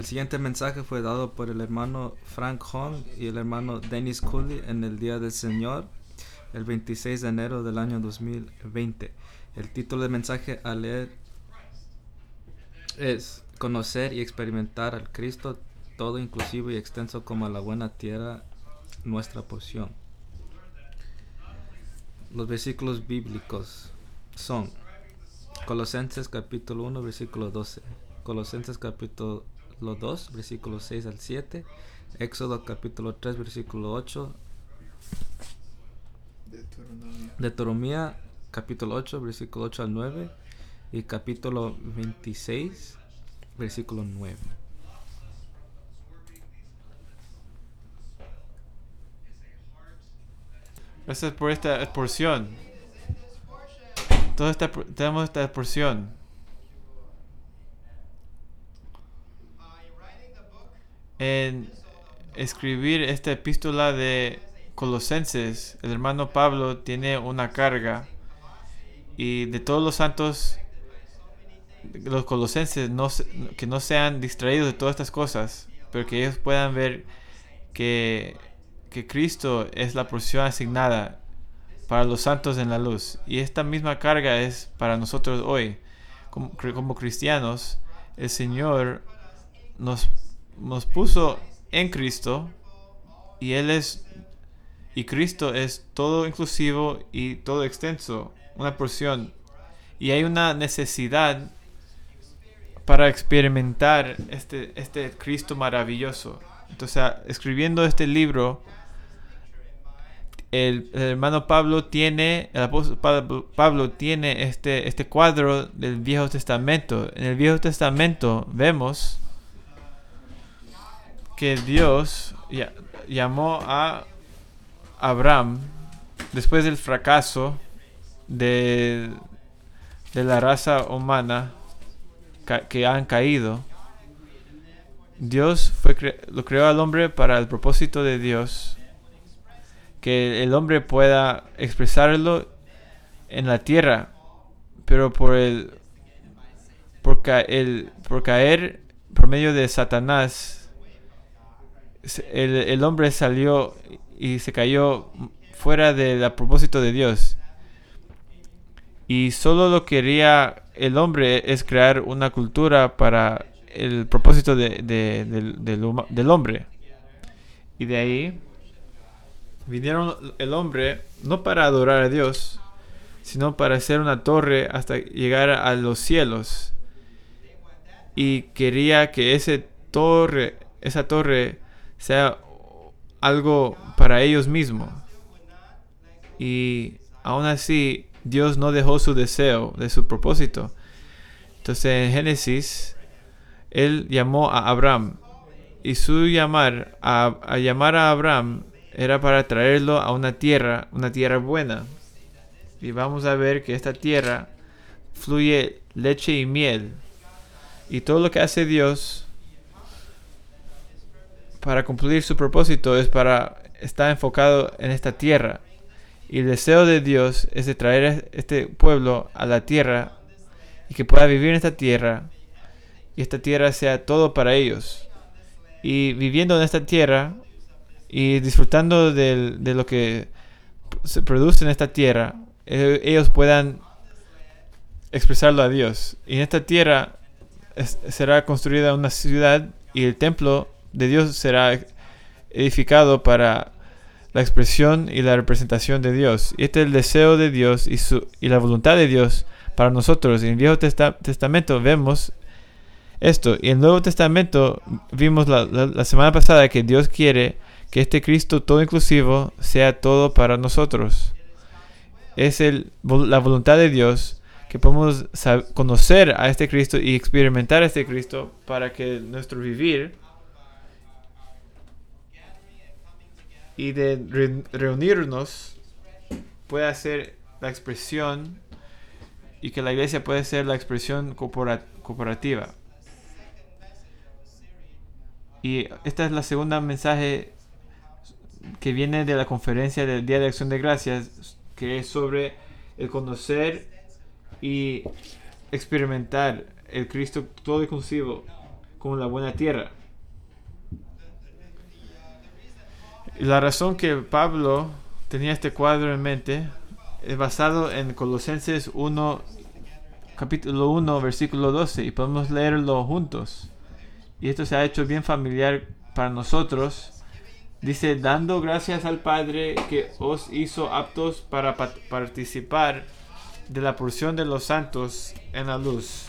El siguiente mensaje fue dado por el hermano Frank Hong y el hermano Dennis Cooley en el Día del Señor, el 26 de enero del año 2020. El título del mensaje a leer es Conocer y experimentar al Cristo todo inclusivo y extenso como la buena tierra, nuestra porción. Los versículos bíblicos son Colosenses capítulo 1 versículo 12, Colosenses capítulo 2 versículos 6 al 7, Éxodo capítulo 3 versículo 8, Deuteronomía capítulo 8 versículo 8 al 9 y capítulo 26 versículo 9. Gracias por esta porción. Tenemos esta porción. En escribir esta epístola de Colosenses, el hermano Pablo tiene una carga. Y de todos los santos, los colosenses, que no sean distraídos de todas estas cosas, pero que ellos puedan ver que Cristo es la porción asignada para los santos en la luz. Y esta misma carga es para nosotros hoy. Como cristianos, el Señor nos puso en Cristo y y Cristo es todo inclusivo y todo extenso, una porción. Y hay una necesidad para experimentar este Cristo maravilloso. Entonces, escribiendo este libro, el hermano Pablo tiene, el apóstol Pablo tiene este cuadro del Viejo Testamento. En el Viejo Testamento vemos que Dios llamó a Abraham después del fracaso de la raza humana que han caído. Dios lo creó al hombre para el propósito de Dios, que el hombre pueda expresarlo en la tierra, pero por caer por medio de Satanás, el hombre salió y se cayó fuera del propósito de Dios. Y solo lo quería el hombre es crear una cultura para el propósito del hombre. Y de ahí vinieron el hombre no para adorar a Dios, sino para hacer una torre hasta llegar a los cielos. Y quería que esa torre sea algo para ellos mismos. Y aún así, Dios no dejó su deseo de su propósito. Entonces en Génesis, Él llamó a Abraham. Y su llamar a Abraham era para traerlo a una tierra buena. Y vamos a ver que esta tierra fluye leche y miel. Y todo lo que hace Dios para cumplir su propósito está enfocado en esta tierra. Y el deseo de Dios es de traer este pueblo a la tierra y que pueda vivir en esta tierra y esta tierra sea todo para ellos. Y viviendo en esta tierra y disfrutando de lo que se produce en esta tierra, ellos puedan expresarlo a Dios. Y en esta tierra será construida una ciudad y el templo de Dios será edificado para la expresión y la representación de Dios. Y este es el deseo de Dios y la voluntad de Dios para nosotros. En el Viejo Testamento vemos esto. Y en el Nuevo Testamento vimos la semana pasada que Dios quiere que este Cristo todo inclusivo sea todo para nosotros. Es la voluntad de Dios que podemos conocer a este Cristo y experimentar a este Cristo para que nuestro vivir y de reunirnos pueda ser la expresión y que la iglesia pueda ser la expresión corporativa. Y esta es la segunda mensaje que viene de la conferencia del Día de Acción de Gracias, que es sobre el conocer y experimentar el Cristo todo inclusivo como la buena tierra. Y la razón que Pablo tenía este cuadro en mente es basado en Colosenses 1, capítulo 1, versículo 12, y podemos leerlo juntos. Y esto se ha hecho bien familiar para nosotros. Dice, dando gracias al Padre que os hizo aptos para participar de la porción de los santos en la luz.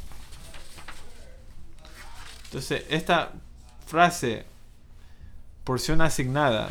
Entonces, esta frase, porción asignada,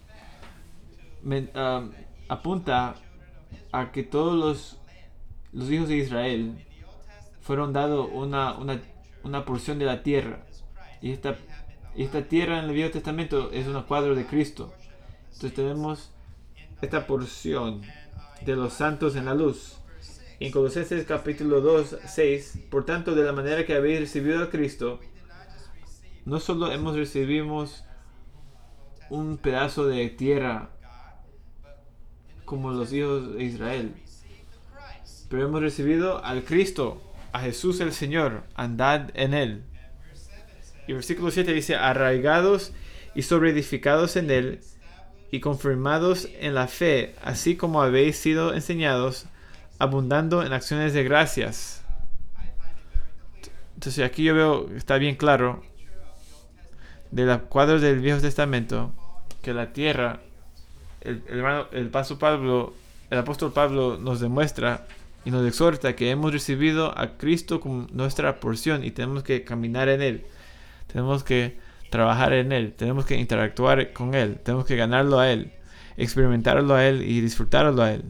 apunta a que todos los hijos de Israel fueron dados una porción de la tierra. Y esta tierra en el Viejo Testamento es un cuadro de Cristo. Entonces tenemos esta porción de los santos en la luz. En Colosenses capítulo 2, 6, por tanto, de la manera que habéis recibido a Cristo, no solo hemos recibido un pedazo de tierra como los hijos de Israel, pero hemos recibido al Cristo, a Jesús el Señor, andad en Él. Y el versículo 7 dice, arraigados y sobreedificados en Él, y confirmados en la fe, así como habéis sido enseñados, abundando en acciones de gracias. Entonces aquí yo veo, está bien claro, de los cuadros del Viejo Testamento, que la tierra, el apóstol Pablo nos demuestra y nos exhorta que hemos recibido a Cristo como nuestra porción y tenemos que caminar en Él. Tenemos que trabajar en Él, tenemos que interactuar con Él, tenemos que ganarlo a Él, experimentarlo a Él y disfrutarlo a Él.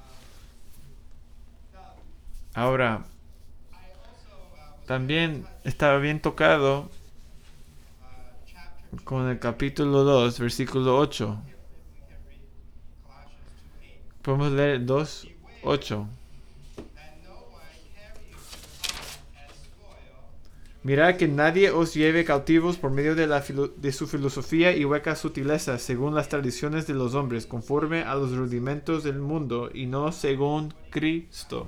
Ahora, también estaba bien tocado con el capítulo 2, versículo 8. Podemos leer 2, 8. Mirad que nadie os lleve cautivos por medio de su filosofía y huecas sutilezas, según las tradiciones de los hombres, conforme a los rudimentos del mundo, y no según Cristo.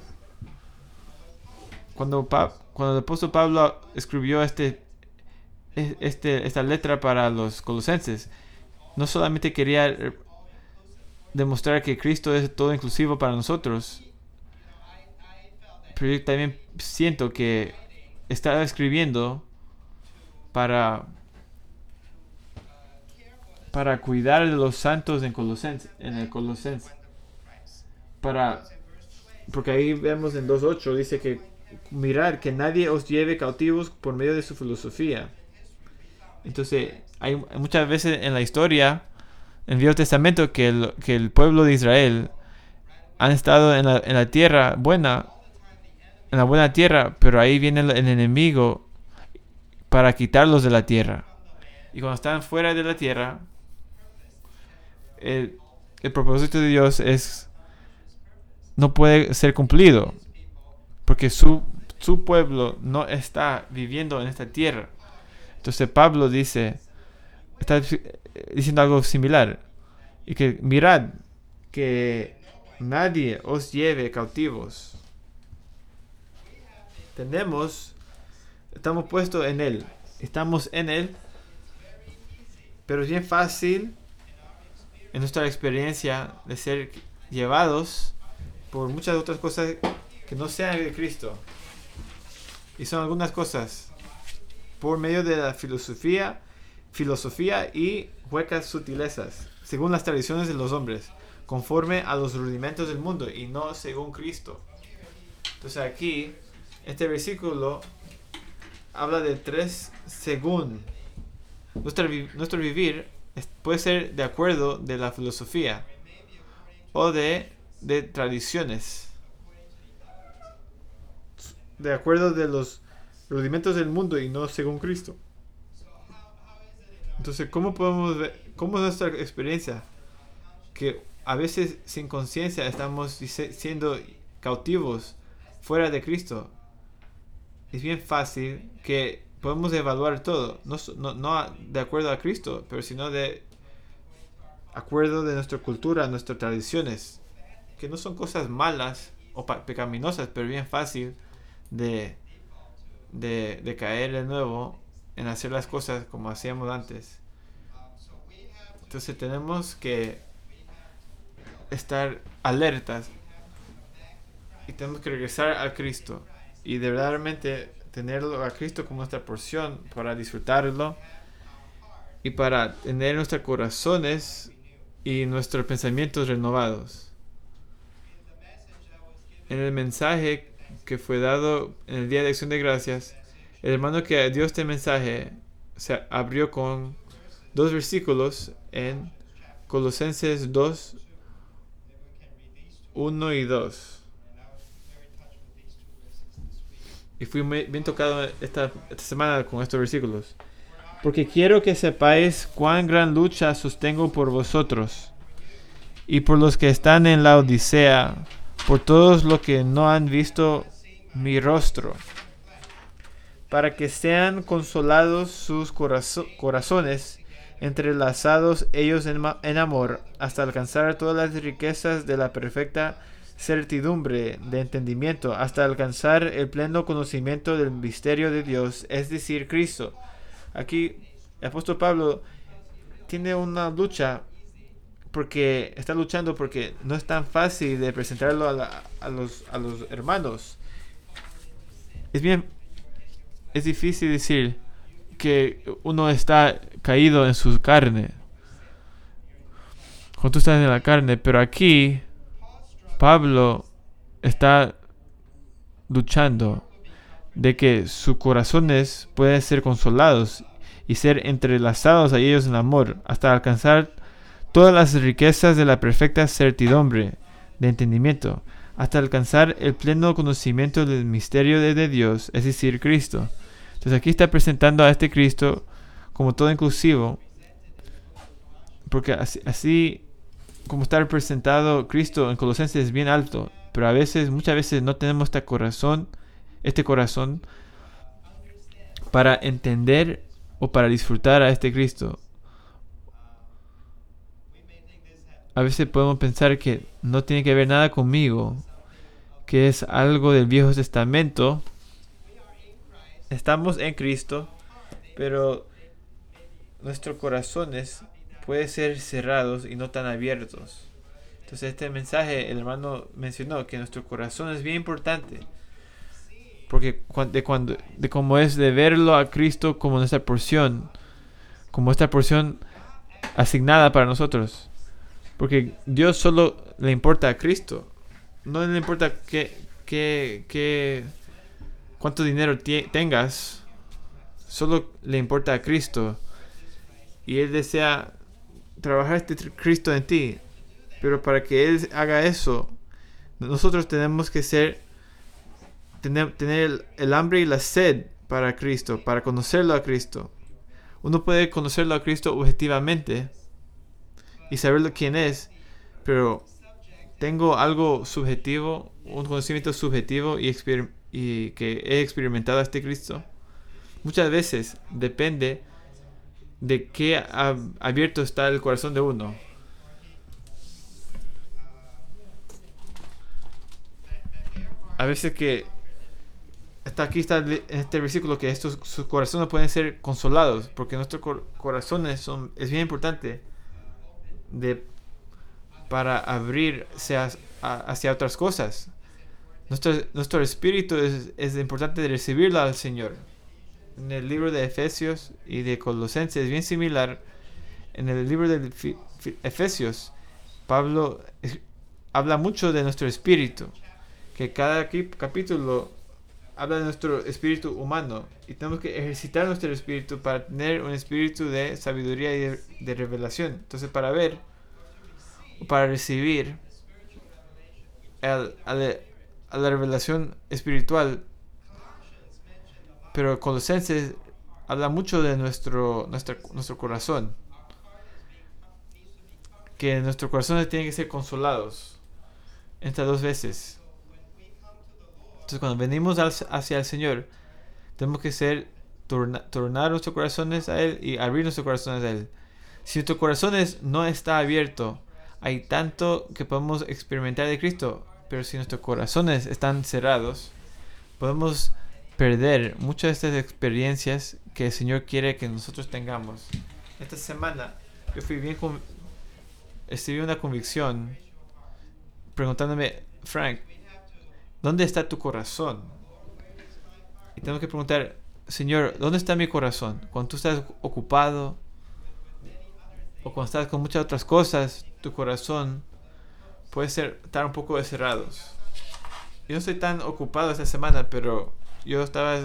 Cuando el apóstol Pablo escribió esta letra para los colosenses, no solamente quería demostrar que Cristo es todo inclusivo para nosotros, pero yo también siento que estaba escribiendo para cuidar de los santos en el Colosense. Porque ahí vemos en 2.8, dice que mirad que nadie os lleve cautivos por medio de su filosofía. Entonces, hay muchas veces en la historia, en el Viejo Testamento, que el pueblo de Israel han estado en la tierra buena, en la buena tierra, pero ahí viene el enemigo para quitarlos de la tierra. Y cuando están fuera de la tierra, el propósito de Dios no puede ser cumplido, porque su pueblo no está viviendo en esta tierra. Entonces Pablo está diciendo algo similar, y que mirad que nadie os lleve cautivos. Estamos puestos en Él, estamos en Él, pero es bien fácil en nuestra experiencia de ser llevados por muchas otras cosas que no sean de Cristo. Y son algunas cosas por medio de la filosofía y huecas sutilezas, según las tradiciones de los hombres, conforme a los rudimentos del mundo y no según Cristo. Entonces aquí este versículo habla de 3 según. Nuestro vivir puede ser de acuerdo de la filosofía o de tradiciones, de acuerdo de los rudimentos del mundo y no según Cristo. Entonces, ¿cómo podemos ver? ¿Cómo es nuestra experiencia? Que a veces sin conciencia estamos siendo cautivos fuera de Cristo. Es bien fácil que podemos evaluar todo, no de acuerdo a Cristo, pero sino de acuerdo de nuestra cultura, nuestras tradiciones, que no son cosas malas o pecaminosas, pero bien fácil de caer de nuevo en hacer las cosas como hacíamos antes. Entonces tenemos que estar alertas y tenemos que regresar a Cristo y de verdaderamente tenerlo a Cristo como nuestra porción para disfrutarlo y para tener nuestros corazones y nuestros pensamientos renovados. En el mensaje que fue dado en el Día de Acción de Gracias, el hermano que dio este mensaje se abrió con 2 versículos en Colosenses 2, 1 y 2. Y fui bien tocado esta semana con estos versículos. Porque quiero que sepáis cuán gran lucha sostengo por vosotros y por los que están en la Odisea, por todos los que no han visto mi rostro, para que sean consolados sus corazones, entrelazados ellos en amor, hasta alcanzar todas las riquezas de la perfecta certidumbre de entendimiento, hasta alcanzar el pleno conocimiento del misterio de Dios, es decir, Cristo. Aquí el apóstol Pablo tiene una lucha porque está luchando porque no es tan fácil de presentarlo a los hermanos. Es difícil decir que uno está caído en su carne cuando tú estás en la carne, pero aquí Pablo está luchando de que sus corazones pueden ser consolados y ser entrelazados a ellos en amor hasta alcanzar todas las riquezas de la perfecta certidumbre de entendimiento, hasta alcanzar el pleno conocimiento del misterio de Dios, es decir, Cristo. Entonces aquí está presentando a este Cristo como todo inclusivo, porque así como está representado Cristo en Colosenses es bien alto, pero muchas veces no tenemos este corazón para entender o para disfrutar a este Cristo. A veces podemos pensar que no tiene que ver nada conmigo, que es algo del Viejo Testamento. Estamos en Cristo, pero nuestros corazones pueden ser cerrados y no tan abiertos. Entonces este mensaje, el hermano mencionó que nuestro corazón es bien importante, porque de cómo es de verlo a Cristo como nuestra porción, como esta porción asignada para nosotros. Porque Dios solo le importa a Cristo. No le importa cuánto dinero tengas. Solo le importa a Cristo. Y Él desea trabajar este Cristo en ti. Pero para que Él haga eso, nosotros tenemos que tener el hambre y la sed para Cristo, para conocerlo a Cristo. Uno puede conocerlo a Cristo objetivamente y saber quién es, pero tengo algo subjetivo, un conocimiento subjetivo y que he experimentado a este Cristo. Muchas veces depende de qué abierto está el corazón de uno. A veces que está en este versículo que sus corazones pueden ser consolados, porque nuestros corazones es bien importante para abrirse hacia otras cosas. Nuestro espíritu es importante de recibirlo al Señor. En el libro de Efesios y de Colosenses es bien similar. En el libro de Efesios, Pablo habla mucho de nuestro espíritu, que cada capítulo habla de nuestro espíritu humano y tenemos que ejercitar nuestro espíritu para tener un espíritu de sabiduría y de revelación. Entonces, para recibir a la revelación espiritual. Pero Colosenses habla mucho de nuestro corazón, que nuestros corazones tienen que ser consolados estas 2 veces. Entonces cuando venimos hacia el Señor, tenemos que tornar nuestros corazones a Él y abrir nuestros corazones a Él. Si nuestros corazones no está abierto, hay tanto que podemos experimentar de Cristo, pero si nuestros corazones están cerrados, podemos perder muchas de estas experiencias que el Señor quiere que nosotros tengamos. Esta semana yo recibí una convicción preguntándome, Frank, ¿dónde está tu corazón? Y tengo que preguntar, Señor, ¿dónde está mi corazón? Cuando tú estás ocupado o cuando estás con muchas otras cosas, tu corazón puede estar un poco cerrado. Yo no estoy tan ocupado esta semana, pero yo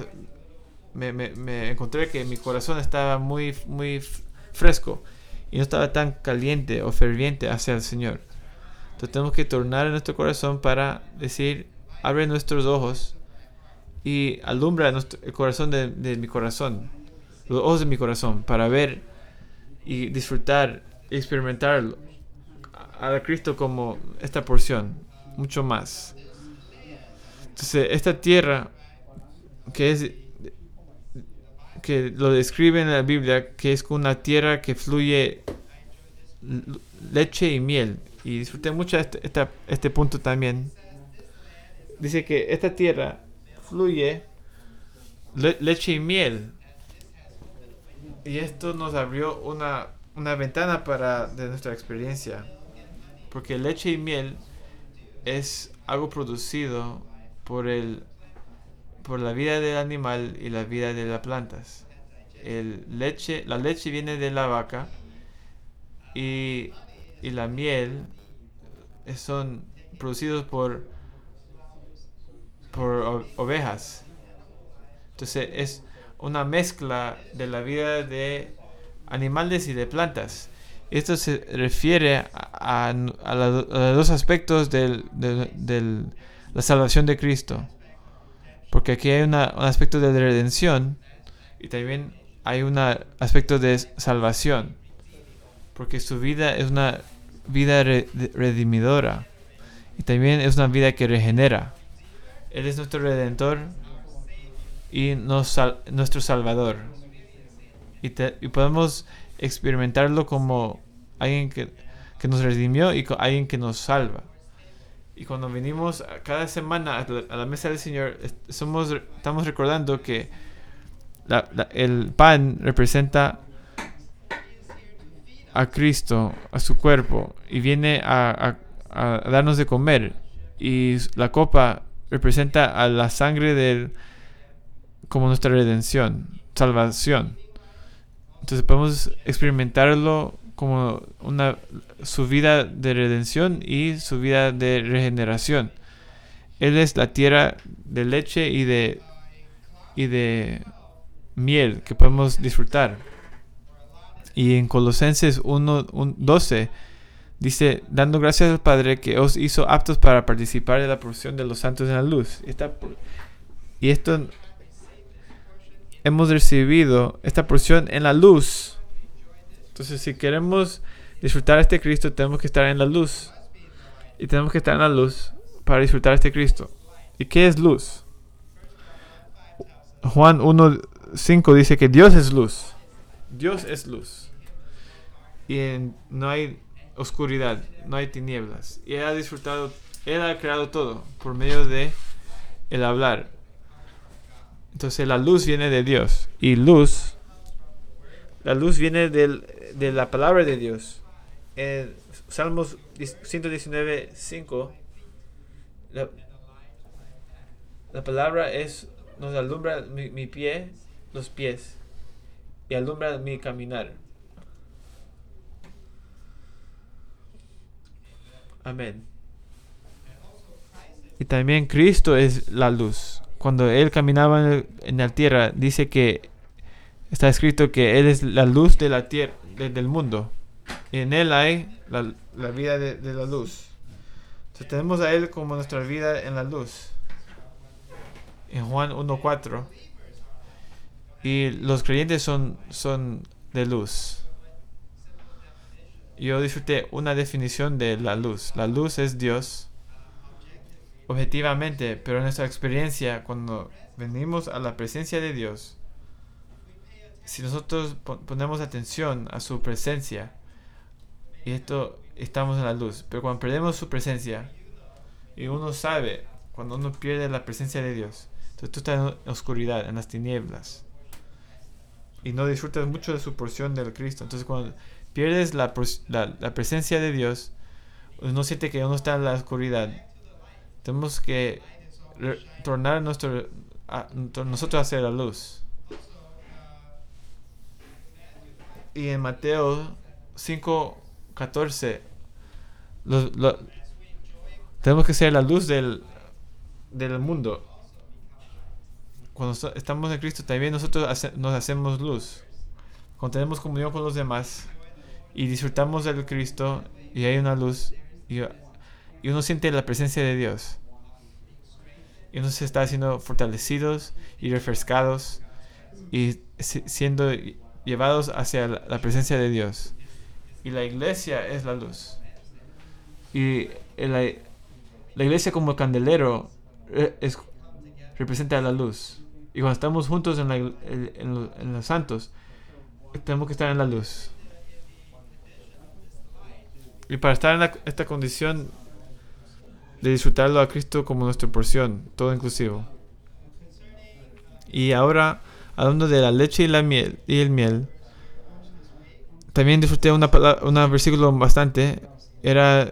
me encontré que mi corazón estaba muy fresco y no estaba tan caliente o ferviente hacia el Señor. Entonces tenemos que tornar en nuestro corazón para decir, abre nuestros ojos y alumbra el corazón de mi corazón, los ojos de mi corazón, para ver y disfrutar y experimentar a Cristo como esta porción, mucho más. Entonces, esta tierra que lo describe en la Biblia, que es una tierra que fluye leche y miel. Y disfruté mucho este punto también. Dice que esta tierra fluye leche y miel. Y esto nos abrió una ventana de nuestra experiencia. Porque leche y miel es algo producido por la vida del animal y la vida de las plantas. La leche viene de la vaca y la miel son producidos por ovejas. Entonces es una mezcla de la vida de animales y de plantas. Esto se refiere a los dos aspectos de la salvación de Cristo. Porque aquí hay un aspecto de redención y también hay un aspecto de salvación. Porque su vida es una vida redimidora y también es una vida que regenera. Él es nuestro Redentor y nuestro Salvador. Y podemos experimentarlo como alguien que nos redimió y alguien que nos salva. Y cuando venimos cada semana a la mesa del Señor, estamos recordando que el pan representa a Cristo, a su cuerpo, y viene a darnos de comer. Y la copa representa a la sangre como nuestra redención, salvación. Entonces podemos experimentarlo como su vida de redención y su vida de regeneración. Él es la tierra de leche y de miel que podemos disfrutar. Y en Colosenses 1:12 dice, dando gracias al Padre que os hizo aptos para participar de la porción de los santos en la luz. Y esto hemos recibido esta porción en la luz. Entonces, si queremos disfrutar a este Cristo, tenemos que estar en la luz. Y tenemos que estar en la luz para disfrutar a este Cristo. ¿Y qué es luz? Juan 1:5 dice que Dios es luz. Dios es luz. Y no hay oscuridad, no hay tinieblas. Y Él ha creado todo por medio de el hablar. Entonces la luz viene de Dios. Y la luz viene de la palabra de Dios. En Salmos 119:5, la palabra nos alumbra los pies, y alumbra mi caminar. Amén. Y también Cristo es la luz. Cuando Él caminaba en la tierra, dice que está escrito que Él es la luz de la tierra, del mundo. Y en Él hay la vida de la luz. Entonces tenemos a Él como nuestra vida en la luz. En Juan 1:4. Y los creyentes son de luz. Yo disfruté una definición de la luz. La luz es Dios, objetivamente, pero en nuestra experiencia, cuando venimos a la presencia de Dios, si nosotros ponemos atención a su presencia, y estamos en la luz. Pero cuando perdemos su presencia, y uno sabe cuando uno pierde la presencia de Dios, Entonces tú estás en oscuridad, en las tinieblas, y no disfrutas mucho de su porción del Cristo. Entonces cuando pierdes la presencia de Dios, uno siente que uno está en la oscuridad. Tenemos que tornar nosotros hacia la luz. Y en Mateo 5:14 tenemos que ser la luz del mundo. Cuando estamos en Cristo, también nosotros nos hacemos luz. Cuando tenemos comunión con los demás y disfrutamos del Cristo y hay una luz y uno siente la presencia de Dios, y uno se está siendo fortalecidos y refrescados y siendo llevados hacia la presencia de Dios. Y la iglesia es la luz. Y la iglesia como candelero representa la luz. Y cuando estamos juntos en los santos, tenemos que estar en la luz. Y para estar en esta condición de disfrutarlo a Cristo como nuestra porción, todo inclusivo. Y ahora, hablando de la leche y el miel, también disfruté un versículo bastante. Era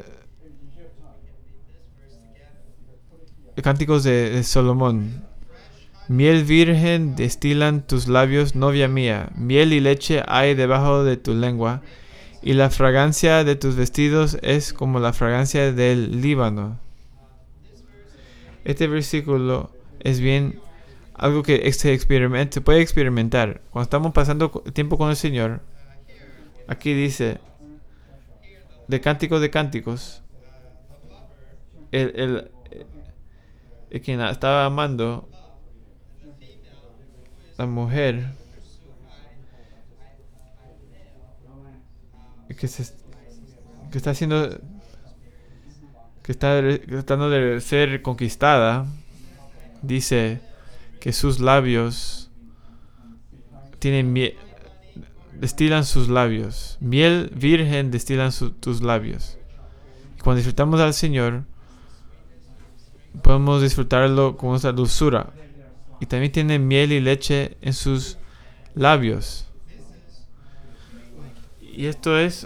Cánticos de Salomón. Miel virgen destilan tus labios, novia mía. Miel y leche hay debajo de tu lengua. Y la fragancia de tus vestidos es como la fragancia del Líbano. Este versículo es bien algo que se puede experimentar. Cuando estamos pasando tiempo con el Señor, aquí dice, de Cánticos de Cánticos, el quien estaba amando, la mujer que está haciendo, que está tratando de ser conquistada, dice que sus labios tienen miel, destilan sus labios, miel virgen destilan tus labios. Y cuando disfrutamos al Señor, podemos disfrutarlo con esa dulzura. Y también tiene miel y leche en sus labios. Y esto es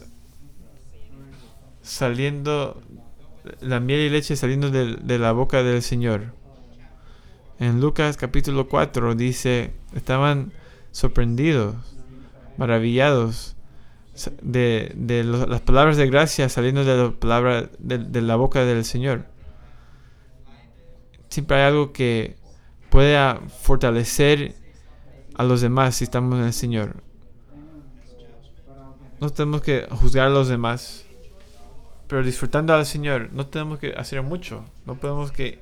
saliendo, la miel y leche saliendo de la boca del Señor. En Lucas capítulo 4 dice, estaban sorprendidos, maravillados de las palabras de gracia saliendo de la boca del Señor. Siempre hay algo que pueda fortalecer a los demás si estamos en el Señor. No tenemos que juzgar a los demás, pero disfrutando al Señor no tenemos que hacer mucho. No tenemos que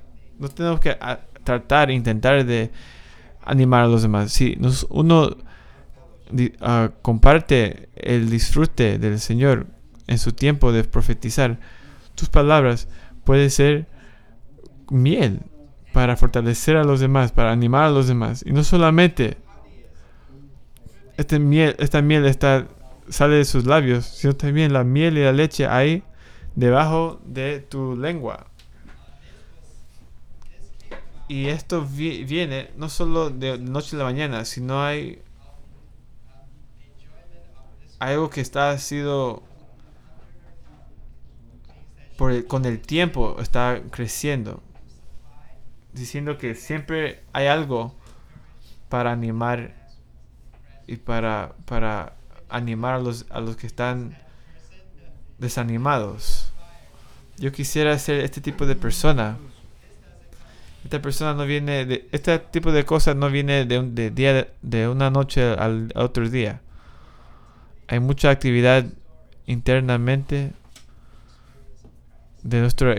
intentar de animar a los demás. Si uno comparte el disfrute del Señor en su tiempo de profetizar, tus palabras pueden ser miel para fortalecer a los demás, para animar a los demás. Y no solamente esta miel sale de sus labios, sino también la miel y la leche hay debajo de tu lengua. Y esto viene no solo de noche a la mañana, sino hay algo que está sido con el tiempo está creciendo, diciendo que siempre hay algo para animar y para animar a los que están desanimados. Yo quisiera ser este tipo de persona. Este tipo de cosas no viene de una noche al otro día. Hay mucha actividad internamente de nuestras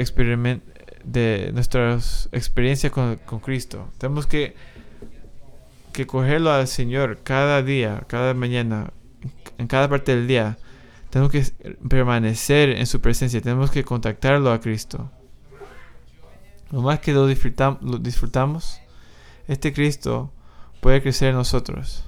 experiencias con Cristo. Tenemos que cogerlo al Señor cada día, cada mañana, en cada parte del día. Tenemos que permanecer en su presencia. Tenemos que contactarlo a Cristo. Lo más que lo disfrutamos, este Cristo puede crecer en nosotros.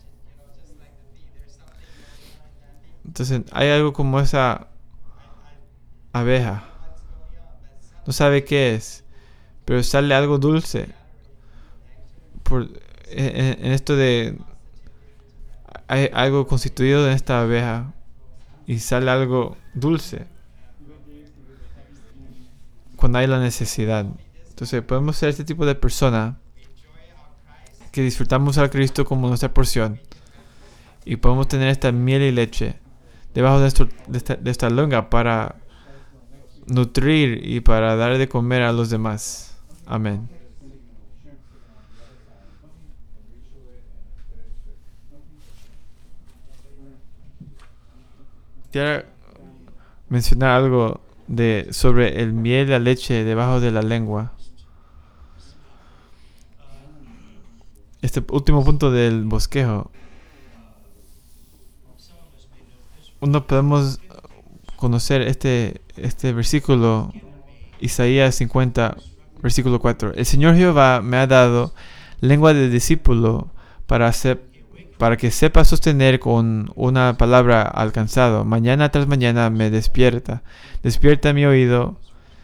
Entonces hay algo como esa abeja. No sabe qué es, pero sale algo dulce en esto de hay algo constituido en esta abeja y sale algo dulce cuando hay la necesidad. Entonces podemos ser este tipo de persona que disfrutamos a Cristo como nuestra porción y podemos tener esta miel y leche debajo de esta lengua para nutrir y para dar de comer a los demás. Amén. Quiero mencionar algo sobre el miel y la leche debajo de la lengua. Este último punto del bosquejo. Uno podemos conocer este versículo, Isaías 50, versículo 4. El Señor Jehová me ha dado lengua de discípulo para que sepa sostener con una palabra alcanzado. Mañana tras mañana me despierta mi oído.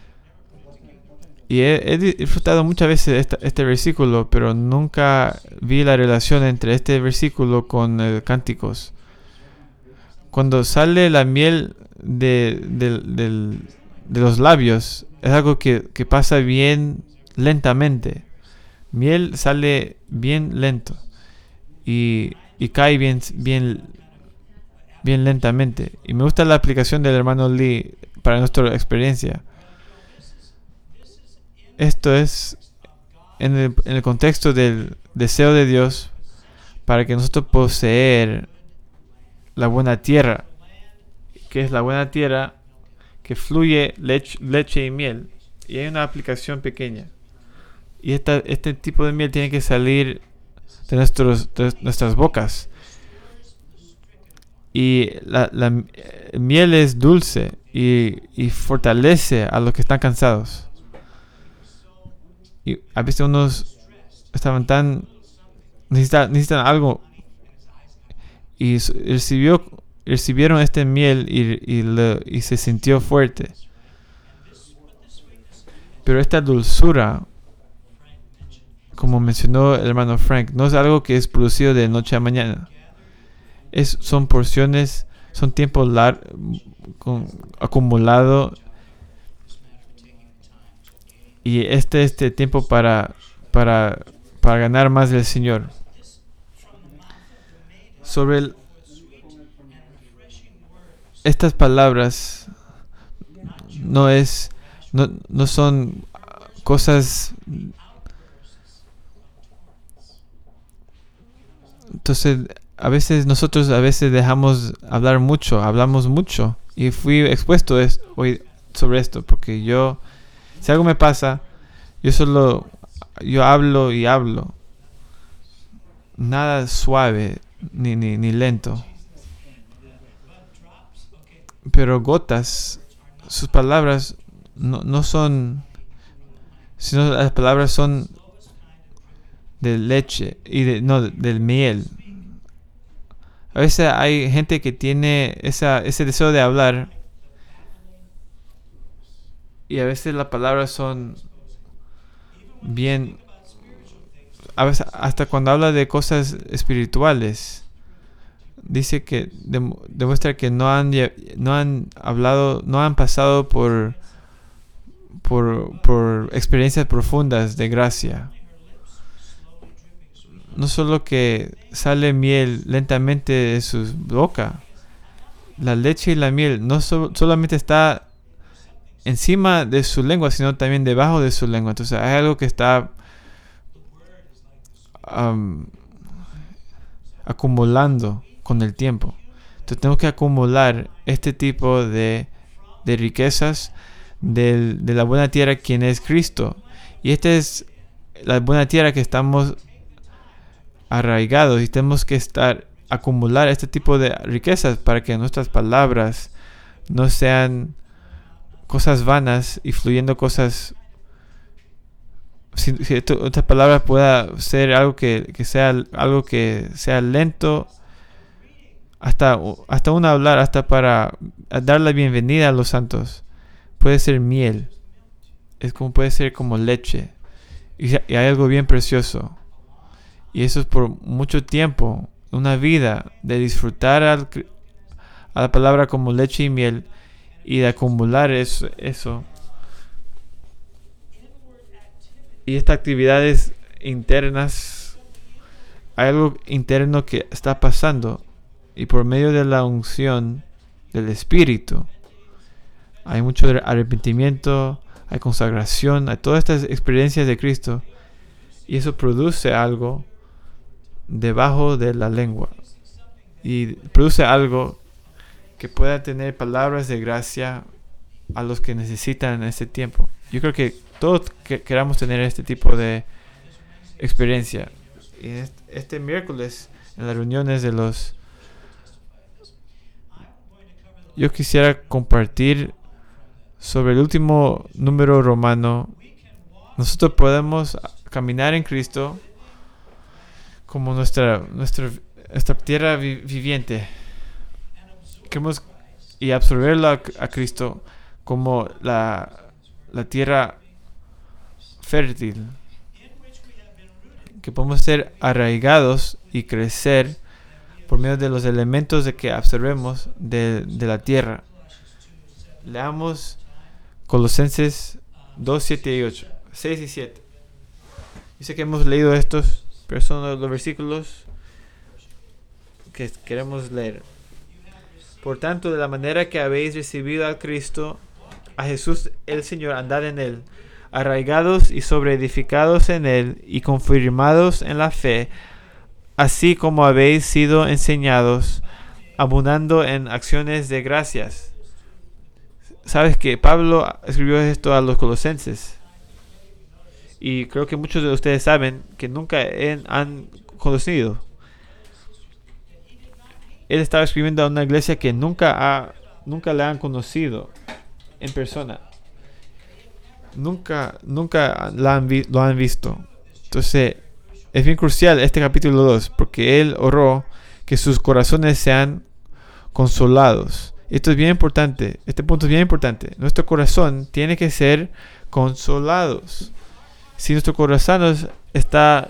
Y he disfrutado muchas veces este versículo, pero nunca vi la relación entre este versículo con el Cánticos. Cuando sale la miel de los labios, es algo que pasa bien lentamente. Miel sale bien lento y cae bien lentamente. Y me gusta la aplicación del hermano Lee para nuestra experiencia. Esto es en el contexto del deseo de Dios para que nosotros poseer la buena tierra, que es la buena tierra que fluye leche y miel. Y hay una aplicación pequeña. Y este tipo de miel tiene que salir de nuestras bocas. Y la miel es dulce y fortalece a los que están cansados. Y a veces unos estaban necesitan algo y recibieron este miel y se sintió fuerte. Pero esta dulzura, como mencionó el hermano Frank, no es algo que es producido de noche a mañana. Son porciones, son tiempos acumulado. Y este tiempo para ganar más del Señor. Sobre estas palabras no son cosas. Entonces, nosotros dejamos hablamos mucho, y fui expuesto hoy sobre esto porque si algo me pasa, yo hablo y hablo. Nada suave ni lento. Pero gotas, sus palabras no son, sino las palabras son de leche y del miel. A veces hay gente que tiene ese deseo de hablar, y a veces las palabras son bien, a veces hasta cuando habla de cosas espirituales, dice que demuestra que no han hablado, no han pasado por experiencias profundas de gracia. No solo que sale miel lentamente de su boca, la leche y la miel no solamente está encima de su lengua, sino también debajo de su lengua. Entonces hay algo que está acumulando con el tiempo. Entonces tenemos que acumular este tipo de riquezas de la buena tierra, quien es Cristo. Y esta es la buena tierra que estamos arraigados, y tenemos que acumular este tipo de riquezas para que nuestras palabras no sean cosas vanas y fluyendo cosas. Si esta palabra pueda ser algo que sea lento, hasta un hablar, hasta para dar la bienvenida a los santos, puede ser miel, puede ser como leche, y hay algo bien precioso. Y eso es por mucho tiempo, una vida de disfrutar a la palabra como leche y miel y de acumular eso. Y estas actividades internas, hay algo interno que está pasando. Y por medio de la unción del Espíritu, hay mucho arrepentimiento, hay consagración, hay todas estas experiencias de Cristo. Y eso produce algo debajo de la lengua. Y produce algo que pueda tener palabras de gracia a los que necesitan en este tiempo. Yo creo que todos queramos tener este tipo de experiencia. Y este miércoles, en las reuniones de los... Yo quisiera compartir sobre el último número romano. Nosotros podemos caminar en Cristo como nuestra tierra viviente. Queremos y absorberlo a Cristo como la tierra fértil. Que podemos ser arraigados y crecer por medio de los elementos de que absorbemos de la tierra. Leamos Colosenses 2, 7 y 8. 6 y 7. Yo sé que hemos leído estos, pero son los versículos que queremos leer. Por tanto, de la manera que habéis recibido a Cristo, a Jesús el Señor, andad en él, arraigados y sobreedificados en él y confirmados en la fe, así como habéis sido enseñados, abundando en acciones de gracias. Sabes que Pablo escribió esto a los colosenses. Y creo que muchos de ustedes saben que nunca han conocido. Él estaba escribiendo a una iglesia que nunca le han conocido en persona. Nunca lo han visto. Entonces, es bien crucial este capítulo 2, porque él oró que sus corazones sean consolados. Esto es bien importante. Este punto es bien importante. Nuestro corazón tiene que ser consolados. Si nuestro corazón está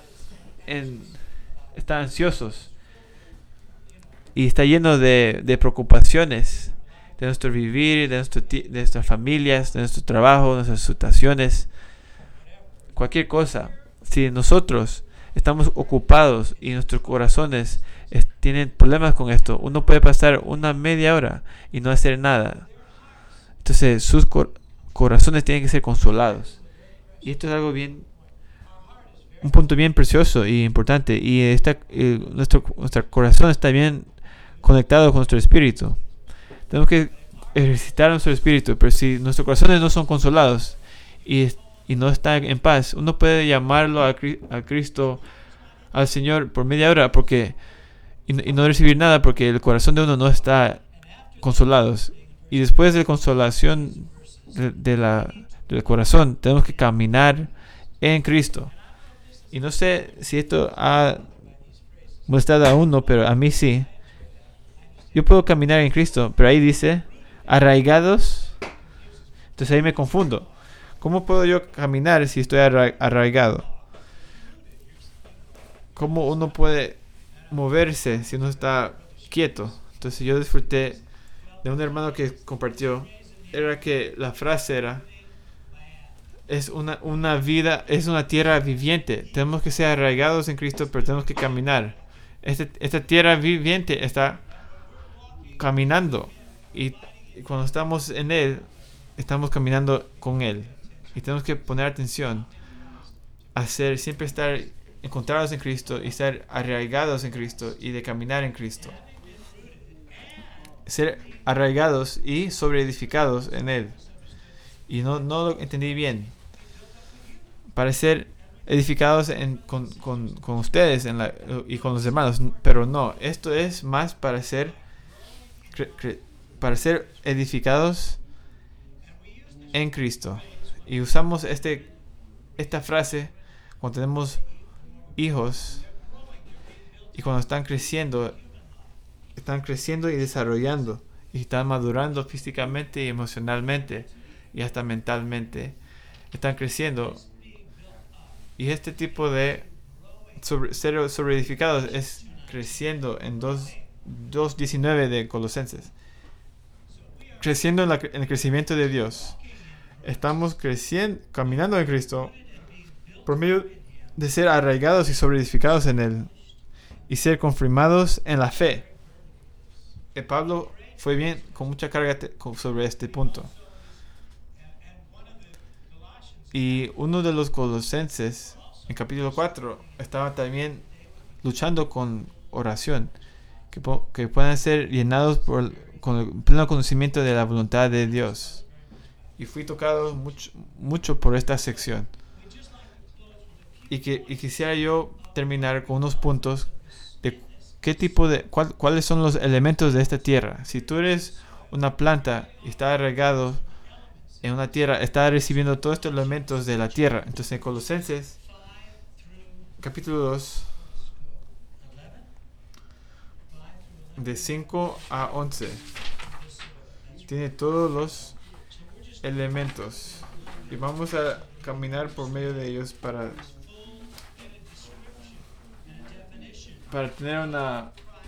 ansiosos y está lleno de preocupaciones de nuestro vivir, de nuestras familias, de nuestro trabajo, de nuestras situaciones, cualquier cosa, si nosotros estamos ocupados y nuestros corazones tienen problemas con esto, uno puede pasar una media hora y no hacer nada. Entonces sus corazones tienen que ser consolados. Y esto es algo un punto bien precioso y importante. Y nuestro corazón está bien conectado con nuestro espíritu. Tenemos que ejercitar nuestro espíritu, pero si nuestros corazones no son consolados y no están en paz, uno puede llamarlo a Cristo, al Señor, por media hora y no recibir nada porque el corazón de uno no está consolado. Y después de consolación del corazón, tenemos que caminar en Cristo. Y no sé si esto ha molestado a uno, pero a mí sí. Yo puedo caminar en Cristo, pero ahí dice arraigados. Entonces ahí me confundo. ¿Cómo puedo yo caminar si estoy arraigado? ¿Cómo uno puede moverse si uno está quieto? Entonces yo disfruté de un hermano que compartió. Era que la frase era: es una vida, es una tierra viviente. Tenemos que ser arraigados en Cristo, pero tenemos que caminar. Esta tierra viviente está caminando. Y cuando estamos en Él, estamos caminando con Él. Y tenemos que poner atención a siempre estar encontrados en Cristo y estar arraigados en Cristo y de caminar en Cristo. Ser arraigados y sobreedificados en Él. Y no lo entendí bien. Para ser edificados con ustedes y con los hermanos. Pero no, esto es más para ser edificados en Cristo. Y usamos esta frase cuando tenemos hijos y cuando están creciendo y desarrollando y están madurando físicamente y emocionalmente y hasta mentalmente. Están creciendo. Y este tipo de ser sobreedificados es creciendo en 2:19 de Colosenses. Creciendo en el crecimiento de Dios. Estamos creciendo, caminando en Cristo por medio de ser arraigados y sobreedificados en Él y ser confirmados en la fe. Pablo fue bien con mucha carga sobre este punto. Y uno de los colosenses, en capítulo 4, estaba también luchando con oración, que puedan ser llenados con el pleno conocimiento de la voluntad de Dios. Y fui tocado mucho por esta sección. Y quisiera yo terminar con unos puntos de qué tipo de cuáles son los elementos de esta tierra. Si tú eres una planta y estás regado en una tierra, estás recibiendo todos estos elementos de la tierra. Entonces en Colosenses capítulo 2 de 5 a 11 tiene todos los elementos y vamos a caminar por medio de ellos para tener una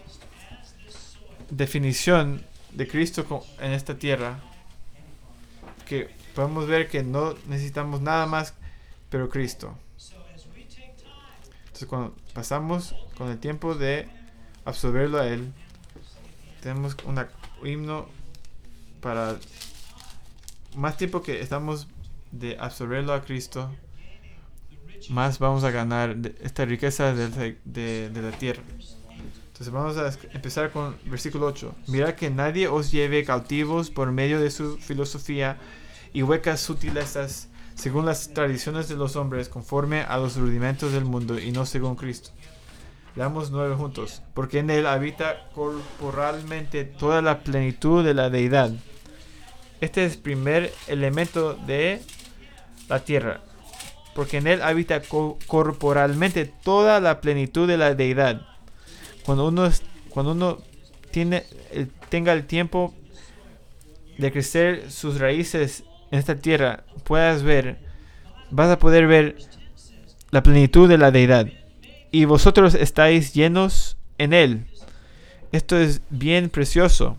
definición de Cristo en esta tierra, que podemos ver que no necesitamos nada más pero Cristo. Entonces cuando pasamos con el tiempo de absorberlo a Él, tenemos un himno para más tiempo que estamos de absorberlo a Cristo, más vamos a ganar de esta riqueza de la tierra. Entonces vamos a empezar con versículo 8. Mirad que nadie os lleve cautivos por medio de su filosofía y huecas sutilezas, según las tradiciones de los hombres, conforme a los rudimentos del mundo y no según Cristo. Leamos 9 juntos. Porque en Él habita corporalmente toda la plenitud de la deidad. Este es el primer elemento de la tierra. Porque en Él habita corporalmente toda la plenitud de la deidad. Cuando uno tenga el tiempo de crecer sus raíces en esta tierra, vas a poder ver la plenitud de la deidad. Y vosotros estáis llenos en Él. Esto es bien precioso.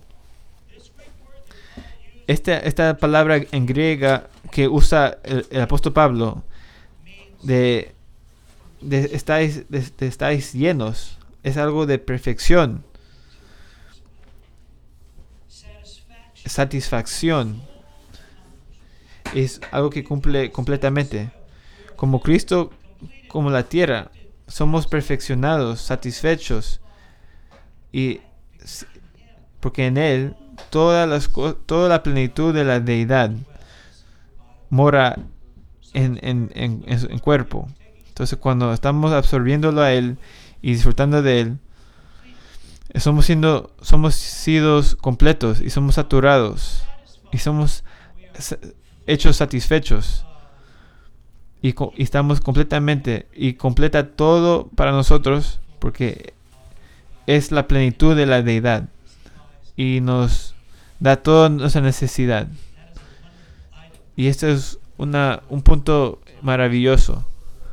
Esta palabra en griega que usa el apóstol Pablo, de estáis llenos, es algo de perfección, satisfacción. Es algo que cumple completamente. Como Cristo, como la tierra, somos perfeccionados, satisfechos, y porque en Él toda la plenitud de la deidad mora en cuerpo. Entonces cuando estamos absorbiéndolo a Él y disfrutando de Él, somos sido completos y somos saturados y somos hechos satisfechos. Y estamos completamente y completa todo para nosotros, porque es la plenitud de la deidad y nos da toda nuestra necesidad. Y esto es un punto maravilloso.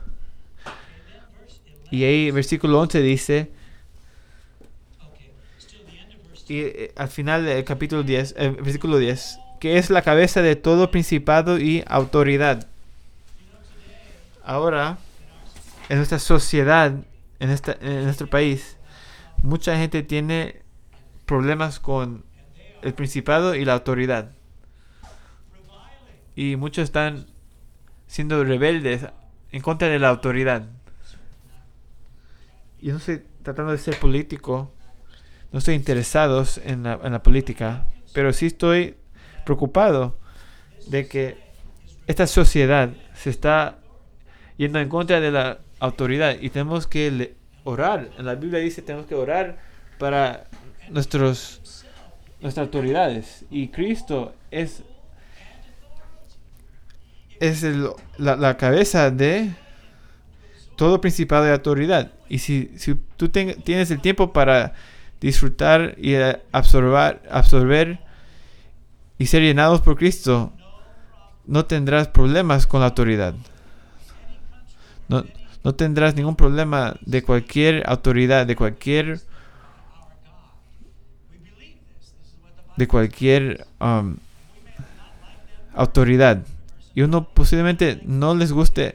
Y ahí versículo 11 dice, y al final del capítulo 10, versículo 10, que es la cabeza de todo principado y autoridad. Ahora, en nuestra sociedad, en nuestro país, mucha gente tiene problemas con el principado y la autoridad. Y muchos están siendo rebeldes en contra de la autoridad. Yo no estoy tratando de ser político, no estoy interesado en la política, pero sí estoy preocupado de que esta sociedad se está yendo en contra de la autoridad, y tenemos que orar. En la Biblia dice tenemos que orar para nuestras autoridades, y Cristo es la cabeza de todo principado de autoridad. Y si tú tienes el tiempo para disfrutar y absorber y ser llenados por Cristo, no tendrás problemas con la autoridad. no tendrás ningún problema de cualquier autoridad, de cualquier autoridad. Y uno posiblemente no les gusta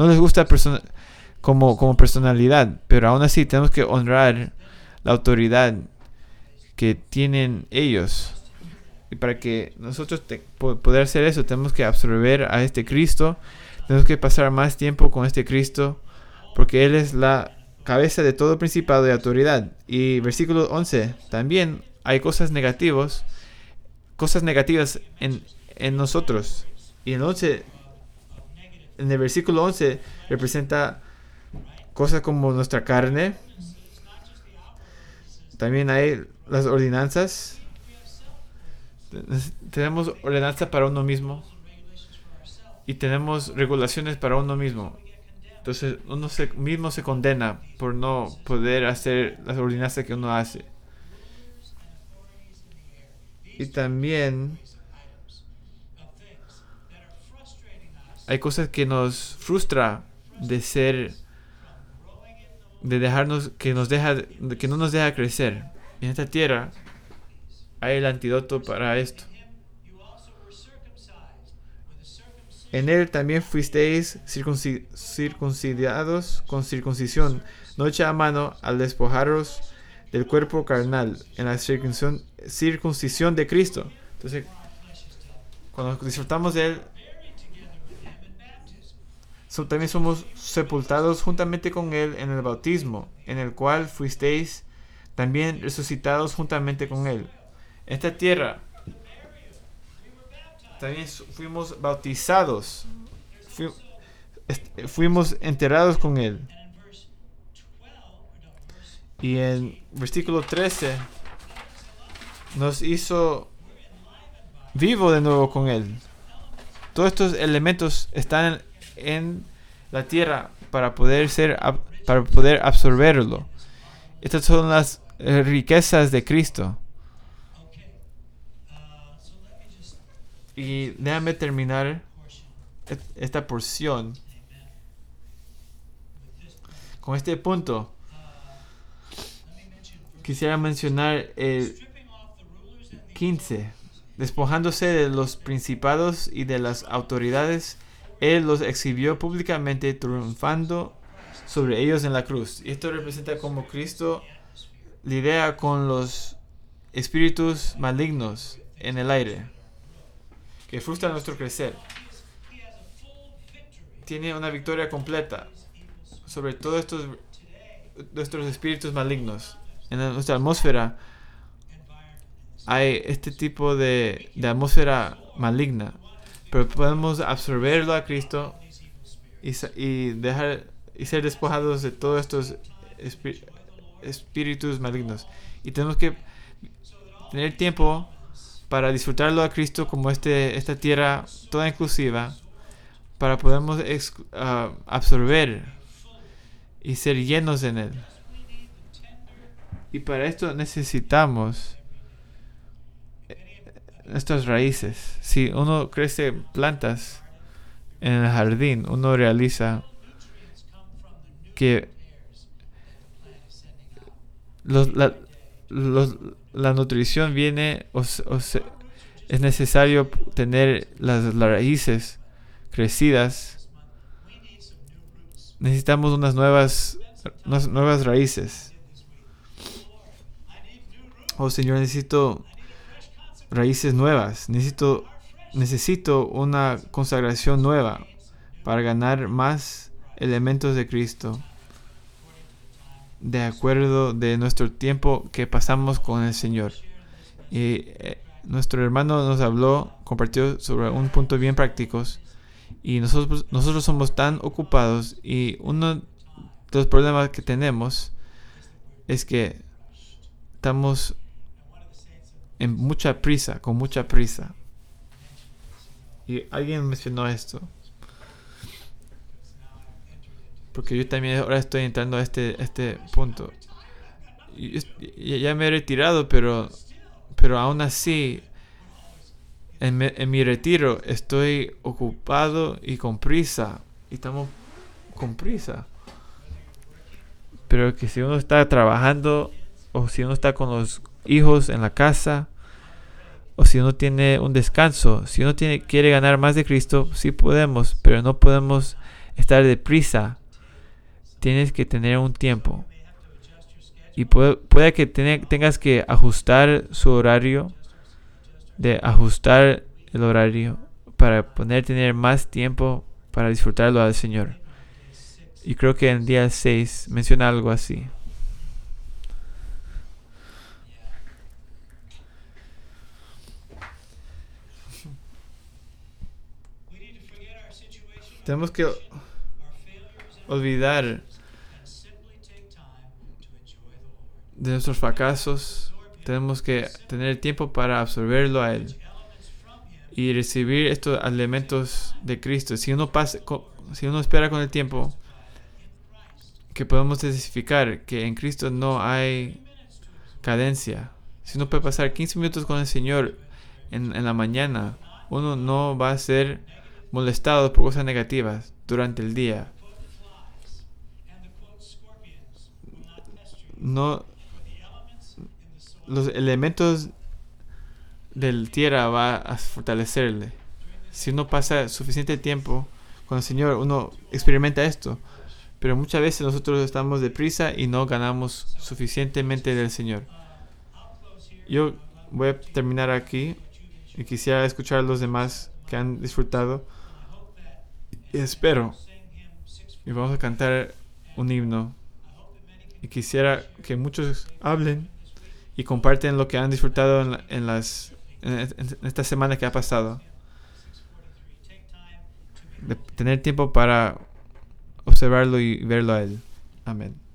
como personalidad, pero aún así tenemos que honrar la autoridad que tienen ellos. Y para que nosotros poder hacer eso, tenemos que absorber a este Cristo, tenemos que pasar más tiempo con este Cristo, porque Él es la cabeza de todo principado y autoridad. Y versículo 11, también hay cosas negativas en nosotros. Y en el versículo 11 representa cosas como nuestra carne. También hay las ordenanzas. Tenemos ordenanzas para uno mismo. Y tenemos regulaciones para uno mismo. Entonces uno mismo se condena por no poder hacer las ordenanzas que uno hace. Y también hay cosas que nos frustra que no nos deja crecer. En esta tierra hay el antídoto para esto. En él también fuisteis circuncidados con circuncisión, no hecha a mano, al despojaros del cuerpo carnal, en la circuncisión de Cristo. Entonces, cuando disfrutamos de él, también somos sepultados juntamente con él en el bautismo, en el cual fuisteis también resucitados juntamente con él. En esta tierra también fuimos bautizados, fuimos enterrados con él. Y en versículo 13 nos hizo vivo de nuevo con él. Todos estos elementos están en la tierra para poder absorberlo. Estas son las riquezas de Cristo. Y déjame terminar esta porción con este punto. Quisiera mencionar el 15. Despojándose de los principados y de las autoridades, Él los exhibió públicamente, triunfando sobre ellos en la cruz. Y esto representa cómo Cristo lidia con los espíritus malignos en el aire, que frustran nuestro crecer. Tiene una victoria completa sobre todos estos espíritus malignos. En nuestra atmósfera hay este tipo de atmósfera maligna, pero podemos absorberlo a Cristo y ser despojados de todos estos espíritus malignos. Y tenemos que tener tiempo para disfrutarlo a Cristo como esta tierra toda inclusiva, para podernos absorber y ser llenos en él. Y para esto necesitamos estas raíces. Si uno crece plantas en el jardín, uno realiza que la nutrición viene es necesario tener las raíces crecidas. Necesitamos unas nuevas raíces. Oh Señor, necesito raíces nuevas. Necesito una consagración nueva para ganar más elementos de Cristo, de acuerdo de nuestro tiempo que pasamos con el Señor. Y nuestro hermano nos compartió sobre un punto bien práctico. Y nosotros somos tan ocupados, y uno de los problemas que tenemos es que estamos con mucha prisa. Y alguien mencionó esto, porque yo también ahora estoy entrando a este punto. Ya me he retirado, pero aún así en mi retiro estoy ocupado y con prisa. Y estamos con prisa. Pero que si uno está trabajando, o si uno está con los hijos en la casa, o si uno tiene un descanso, si uno quiere ganar más de Cristo, sí podemos, pero no podemos estar deprisa. Tienes que tener un tiempo. Y puede que tengas que ajustar su horario, ajustar el horario para poder tener más tiempo para disfrutarlo al Señor. Y creo que en día 6 menciona algo así. Tenemos que olvidar de nuestros fracasos. Tenemos que tener tiempo para absorberlo a Él y recibir estos elementos de Cristo. Si uno espera con el tiempo, que podemos testificar que en Cristo no hay cadencia. Si uno puede pasar 15 minutos con el Señor en la mañana, uno no va a ser molestado por cosas negativas durante el día. No, los elementos del tierra va a fortalecerle. Si uno pasa suficiente tiempo con el Señor, uno experimenta esto. Pero muchas veces nosotros estamos deprisa y no ganamos suficientemente del Señor. Yo voy a terminar aquí y quisiera escuchar a los demás que han disfrutado. Y espero. Y vamos a cantar un himno. Y quisiera que muchos hablen y comparten lo que han disfrutado en esta semana que ha pasado. De tener tiempo para observarlo y verlo a Él. Amén.